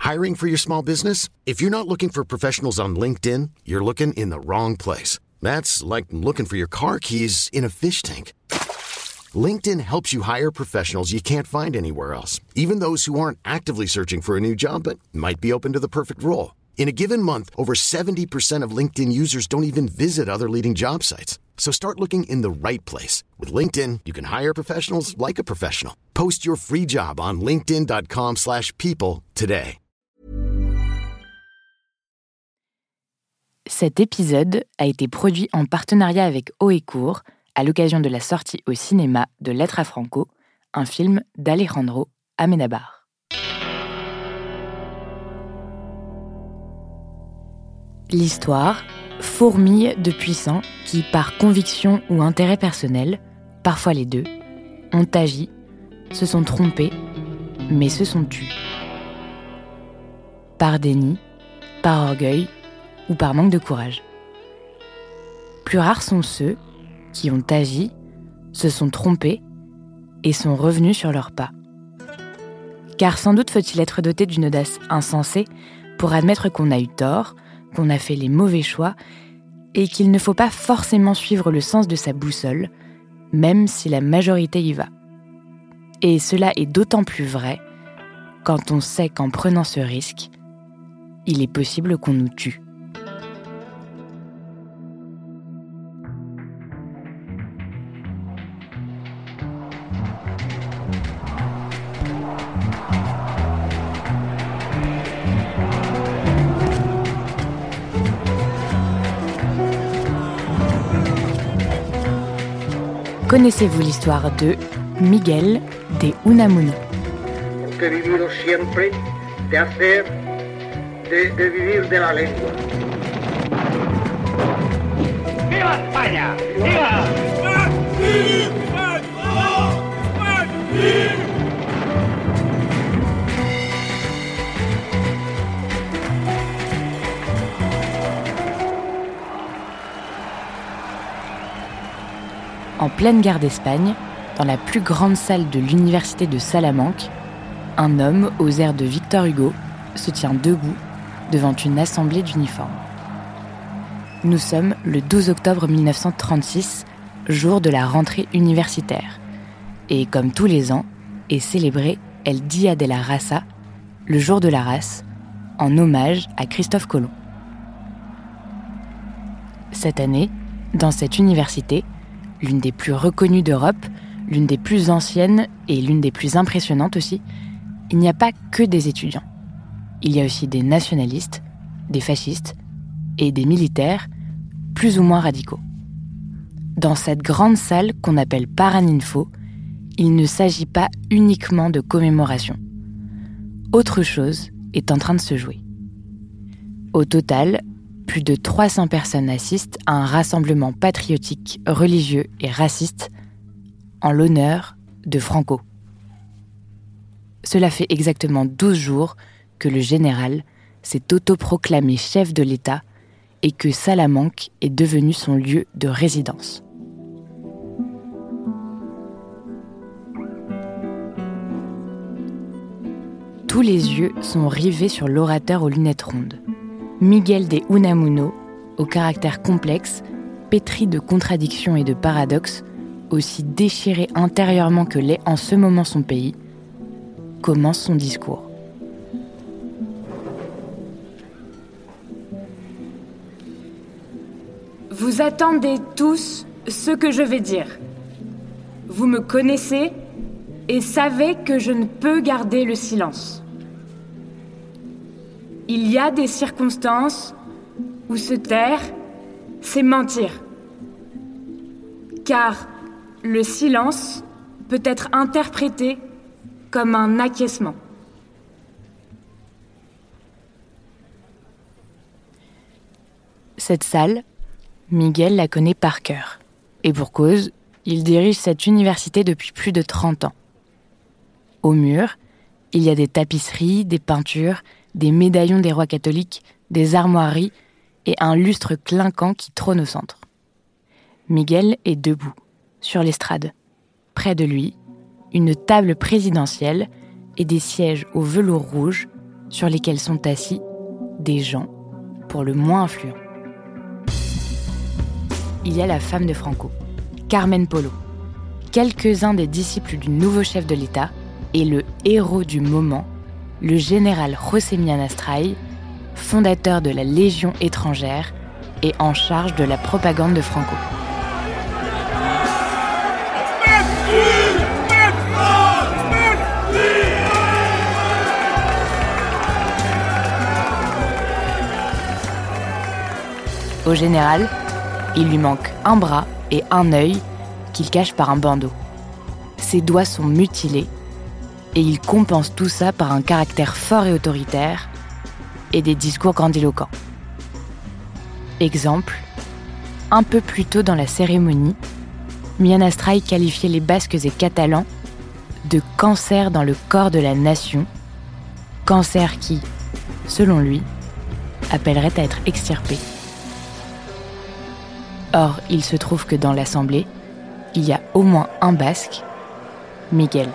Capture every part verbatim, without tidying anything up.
Hiring for your small business? If you're not looking for professionals on LinkedIn, you're looking in the wrong place. That's like looking for your car keys in a fish tank. LinkedIn helps you hire professionals you can't find anywhere else, even those who aren't actively searching for a new job but might be open to the perfect role. In a given month, over seventy percent of LinkedIn users don't even visit other leading job sites. So start looking in the right place. With LinkedIn, you can hire professionals like a professional. Post your free job on linkedin dot com slash people today. Cet épisode a été produit en partenariat avec Haut et Court à l'occasion de la sortie au cinéma de Lettres à Franco, un film d'Alejandro Amenábar. L'histoire fourmille de puissants qui, par conviction ou intérêt personnel, parfois les deux, ont agi, se sont trompés, mais se sont tus. Par déni, par orgueil ou par manque de courage. Plus rares sont ceux qui ont agi, se sont trompés et sont revenus sur leurs pas. Car sans doute faut-il être doté d'une audace insensée pour admettre qu'on a eu tort, qu'on a fait les mauvais choix et qu'il ne faut pas forcément suivre le sens de sa boussole, même si la majorité y va. Et cela est d'autant plus vrai quand on sait qu'en prenant ce risque, il est possible qu'on nous tue. Connaissez-vous l'histoire de Miguel de Unamuno? Porque he vivido siempre de hacer, de, de vivir de la lengua. ¡Viva España! ¡Viva! En pleine guerre d'Espagne, dans la plus grande salle de l'université de Salamanque, un homme aux airs de Victor Hugo se tient debout devant une assemblée d'uniformes. Nous sommes le douze octobre mille neuf cent trente-six, jour de la rentrée universitaire. Et comme tous les ans, est célébré El Día de la Raza, le jour de la race, en hommage à Christophe Colomb. Cette année, dans cette université, l'une des plus reconnues d'Europe, l'une des plus anciennes et l'une des plus impressionnantes aussi, il n'y a pas que des étudiants. Il y a aussi des nationalistes, des fascistes et des militaires, plus ou moins radicaux. Dans cette grande salle qu'on appelle Paraninfo, il ne s'agit pas uniquement de commémoration. Autre chose est en train de se jouer. Au total, plus de trois cents personnes assistent à un rassemblement patriotique, religieux et raciste en l'honneur de Franco. Cela fait exactement douze jours que le général s'est autoproclamé chef de l'État et que Salamanque est devenu son lieu de résidence. Tous les yeux sont rivés sur l'orateur aux lunettes rondes. Miguel de Unamuno, au caractère complexe, pétri de contradictions et de paradoxes, aussi déchiré intérieurement que l'est en ce moment son pays, commence son discours. Vous attendez tous ce que je vais dire. Vous me connaissez et savez que je ne peux garder le silence. Il y a des circonstances où se taire, c'est mentir. Car le silence peut être interprété comme un acquiescement. Cette salle, Miguel la connaît par cœur. Et pour cause, il dirige cette université depuis plus de trente ans. Au mur, il y a des tapisseries, des peintures, des médaillons des rois catholiques, des armoiries et un lustre clinquant qui trône au centre. Miguel est debout, sur l'estrade. Près de lui, une table présidentielle et des sièges au velours rouge sur lesquels sont assis des gens pour le moins influents. Il y a la femme de Franco, Carmen Polo, quelques-uns des disciples du nouveau chef de l'État et le héros du moment, le général José Mianastray, fondateur de la Légion étrangère et en charge de la propagande de Franco. Au général, il lui manque un bras et un œil qu'il cache par un bandeau. Ses doigts sont mutilés et il compense tout ça par un caractère fort et autoritaire et des discours grandiloquents. Exemple, un peu plus tôt dans la cérémonie, Mianastray qualifiait les Basques et Catalans de cancer dans le corps de la nation, cancer qui, selon lui, appellerait à être extirpé. Or, il se trouve que dans l'Assemblée, il y a au moins un Basque, Miguel.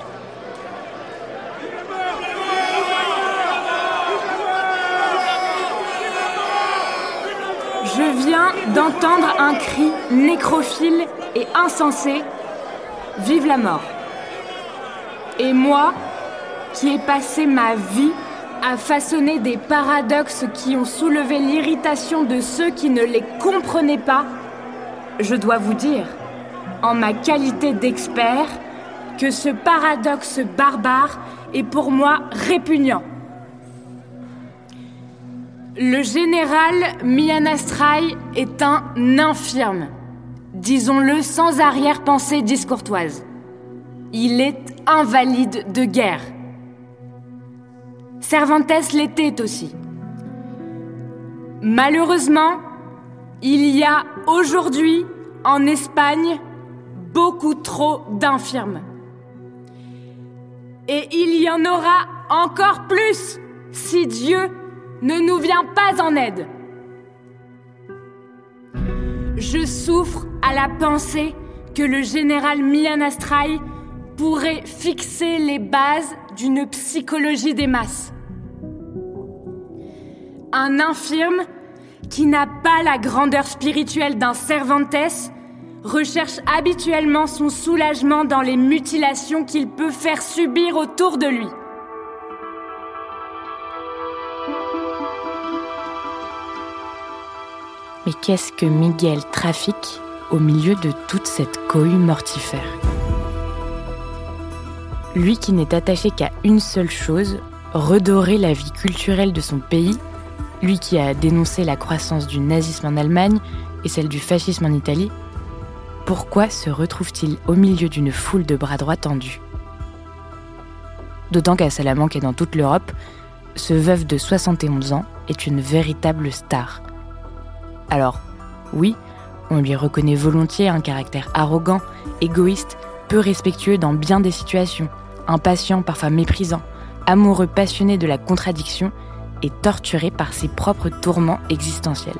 Je viens d'entendre un cri nécrophile et insensé « Vive la mort !» Et moi, qui ai passé ma vie à façonner des paradoxes qui ont soulevé l'irritation de ceux qui ne les comprenaient pas, je dois vous dire, en ma qualité d'expert, que ce paradoxe barbare est pour moi répugnant. Le général Mianastray est un infirme, disons-le sans arrière-pensée discourtoise. Il est invalide de guerre. Cervantes l'était aussi. Malheureusement, il y a aujourd'hui, en Espagne, beaucoup trop d'infirmes. Et il y en aura encore plus si Dieu ne nous vient pas en aide. Je souffre à la pensée que le général Mianastray pourrait fixer les bases d'une psychologie des masses. Un infirme qui n'a pas la grandeur spirituelle d'un Cervantes recherche habituellement son soulagement dans les mutilations qu'il peut faire subir autour de lui. Mais qu'est-ce que Miguel trafique au milieu de toute cette cohue mortifère ? Lui qui n'est attaché qu'à une seule chose, redorer la vie culturelle de son pays, lui qui a dénoncé la croissance du nazisme en Allemagne et celle du fascisme en Italie, pourquoi se retrouve-t-il au milieu d'une foule de bras droits tendus ? D'autant qu'à Salamanque et dans toute l'Europe, ce veuf de soixante et onze ans est une véritable star. Alors, oui, on lui reconnaît volontiers un caractère arrogant, égoïste, peu respectueux dans bien des situations, impatient, parfois méprisant, amoureux passionné de la contradiction et torturé par ses propres tourments existentiels.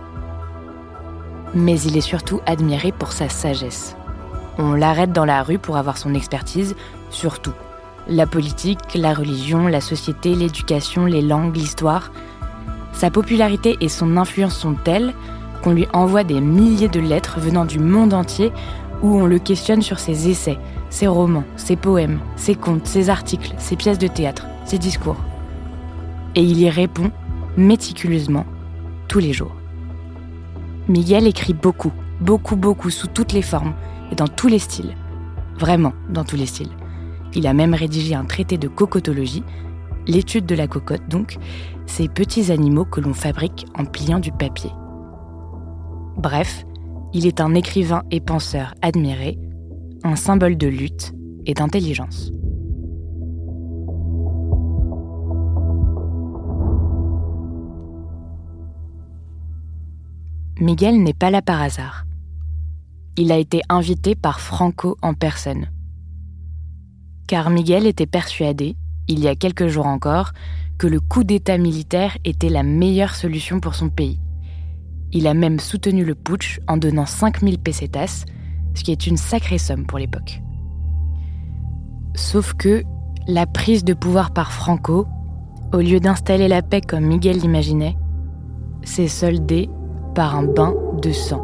Mais il est surtout admiré pour sa sagesse. On l'arrête dans la rue pour avoir son expertise sur tout. La politique, la religion, la société, l'éducation, les langues, l'histoire. Sa popularité et son influence sont telles qu'on lui envoie des milliers de lettres venant du monde entier où on le questionne sur ses essais, ses romans, ses poèmes, ses contes, ses articles, ses pièces de théâtre, ses discours. Et il y répond méticuleusement tous les jours. Miguel écrit beaucoup, beaucoup, beaucoup, sous toutes les formes et dans tous les styles. Vraiment, dans tous les styles. Il a même rédigé un traité de cocotologie, l'étude de la cocotte donc, ces petits animaux que l'on fabrique en pliant du papier. Bref, il est un écrivain et penseur admiré, un symbole de lutte et d'intelligence. Miguel n'est pas là par hasard. Il a été invité par Franco en personne. Car Miguel était persuadé, il y a quelques jours encore, que le coup d'État militaire était la meilleure solution pour son pays. Il a même soutenu le putsch en donnant cinq mille pesetas, ce qui est une sacrée somme pour l'époque. Sauf que la prise de pouvoir par Franco, au lieu d'installer la paix comme Miguel l'imaginait, s'est soldé par un bain de sang.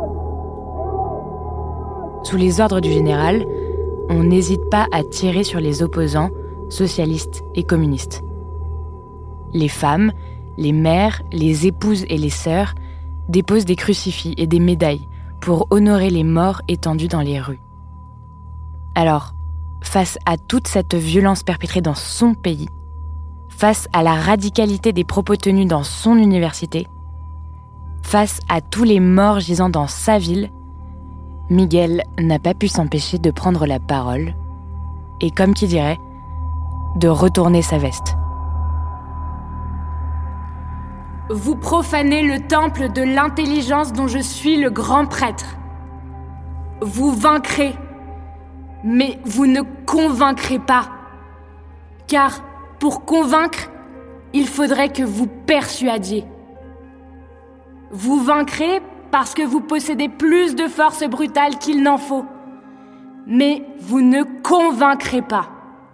Sous les ordres du général, on n'hésite pas à tirer sur les opposants, socialistes et communistes. Les femmes, les mères, les épouses et les sœurs déposent des crucifix et des médailles pour honorer les morts étendus dans les rues. Alors, face à toute cette violence perpétrée dans son pays, face à la radicalité des propos tenus dans son université, face à tous les morts gisant dans sa ville, Miguel n'a pas pu s'empêcher de prendre la parole et, comme qui dirait, de retourner sa veste. Vous profanez le temple de l'intelligence dont je suis le grand prêtre. Vous vaincrez, mais vous ne convaincrez pas. Car pour convaincre, il faudrait que vous persuadiez. Vous vaincrez parce que vous possédez plus de force brutale qu'il n'en faut. Mais vous ne convaincrez pas.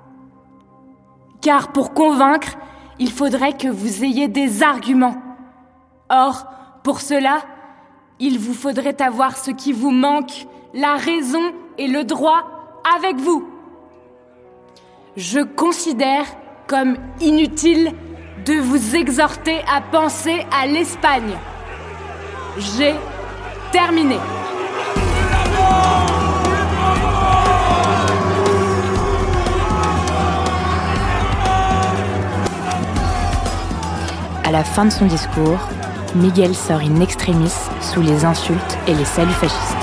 Car pour convaincre, il faudrait que vous ayez des arguments. Or, pour cela, il vous faudrait avoir ce qui vous manque, la raison et le droit avec vous. Je considère comme inutile de vous exhorter à penser à l'Espagne. J'ai terminé. À la fin de son discours, Miguel sort in extremis sous les insultes et les saluts fascistes.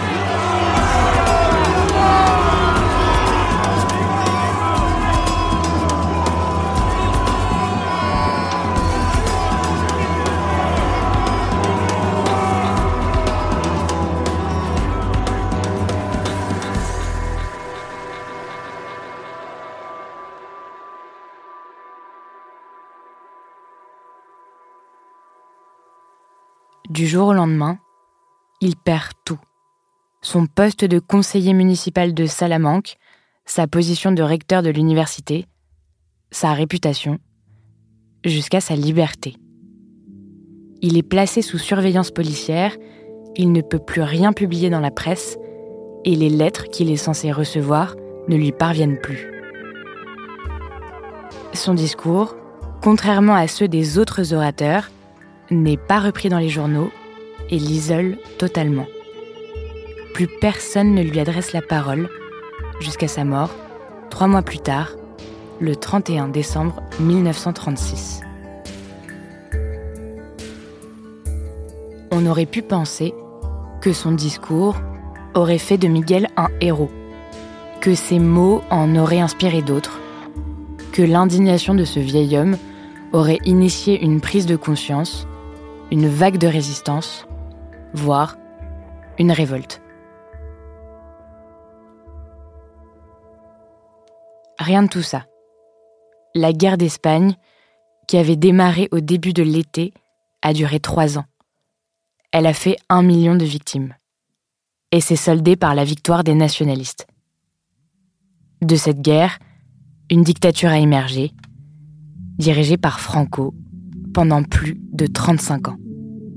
Du jour au lendemain, il perd tout. Son poste de conseiller municipal de Salamanque, sa position de recteur de l'université, sa réputation, jusqu'à sa liberté. Il est placé sous surveillance policière, il ne peut plus rien publier dans la presse et les lettres qu'il est censé recevoir ne lui parviennent plus. Son discours, contrairement à ceux des autres orateurs, n'est pas repris dans les journaux et l'isole totalement. Plus personne ne lui adresse la parole jusqu'à sa mort, trois mois plus tard, le trente et un décembre mille neuf cent trente-six. On aurait pu penser que son discours aurait fait de Miguel un héros, que ses mots en auraient inspiré d'autres, que l'indignation de ce vieil homme aurait initié une prise de conscience, une vague de résistance, voire une révolte. Rien de tout ça. La guerre d'Espagne, qui avait démarré au début de l'été, a duré trois ans. Elle a fait un million de victimes. Et s'est soldée par la victoire des nationalistes. De cette guerre, une dictature a émergé, dirigée par Franco, pendant plus de trente-cinq ans.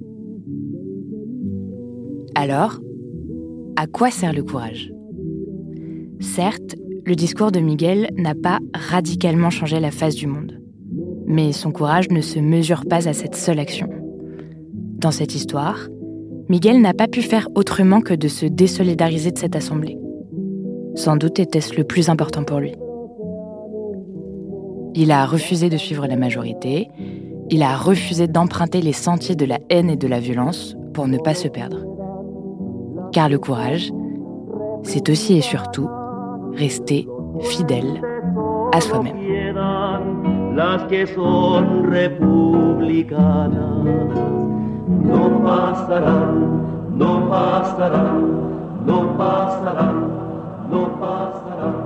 Alors, à quoi sert le courage ? Certes, le discours de Miguel n'a pas radicalement changé la face du monde. Mais son courage ne se mesure pas à cette seule action. Dans cette histoire, Miguel n'a pas pu faire autrement que de se désolidariser de cette assemblée. Sans doute était-ce le plus important pour lui. Il a refusé de suivre la majorité, il a refusé d'emprunter les sentiers de la haine et de la violence pour ne pas se perdre. Car le courage, c'est aussi et surtout rester fidèle à soi-même. Las que son republicanas no pasarán, no pasarán, no pasarán, no pasarán.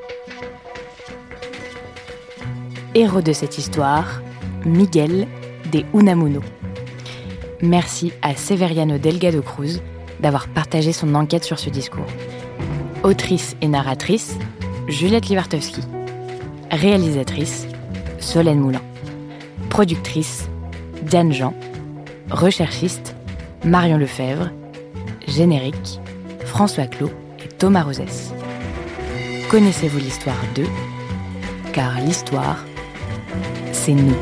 Héros de cette histoire, Miguel des Unamuno. Merci à Severiano Delgado Cruz d'avoir partagé son enquête sur ce discours. Autrice et narratrice, Juliette Livartowski. Réalisatrice, Solène Moulin. Productrice, Diane Jean. Recherchiste, Marion Lefebvre. Générique, François Clot et Thomas Rosès. Connaissez-vous l'histoire d'eux ? Car l'histoire, c'est nous.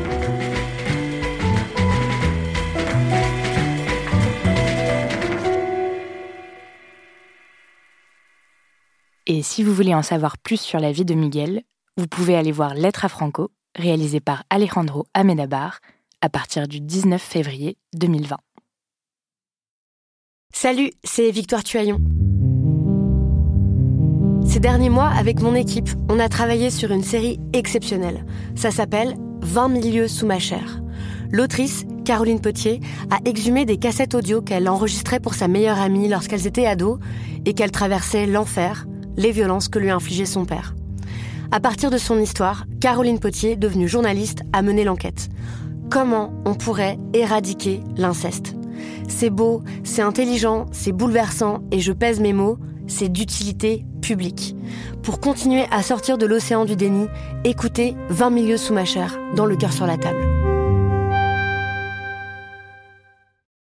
Et si vous voulez en savoir plus sur la vie de Miguel, vous pouvez aller voir Lettre à Franco, réalisé par Alejandro Amenabar, à partir du dix-neuf février deux mille vingt. Salut, c'est Victoire Tuaillon. Ces derniers mois, avec mon équipe, on a travaillé sur une série exceptionnelle. Ça s'appelle « vingt mille lieues sous ma chair ». L'autrice, Caroline Potier, a exhumé des cassettes audio qu'elle enregistrait pour sa meilleure amie lorsqu'elles étaient ados et qu'elle traversait l'enfer, les violences que lui infligeait son père. À partir de son histoire, Caroline Potier, devenue journaliste, a mené l'enquête. Comment on pourrait éradiquer l'inceste ? C'est beau, c'est intelligent, c'est bouleversant et je pèse mes mots, c'est d'utilité publique. Pour continuer à sortir de l'océan du déni, écoutez vingt mille lieues sous ma chair, dans Le cœur sur la table.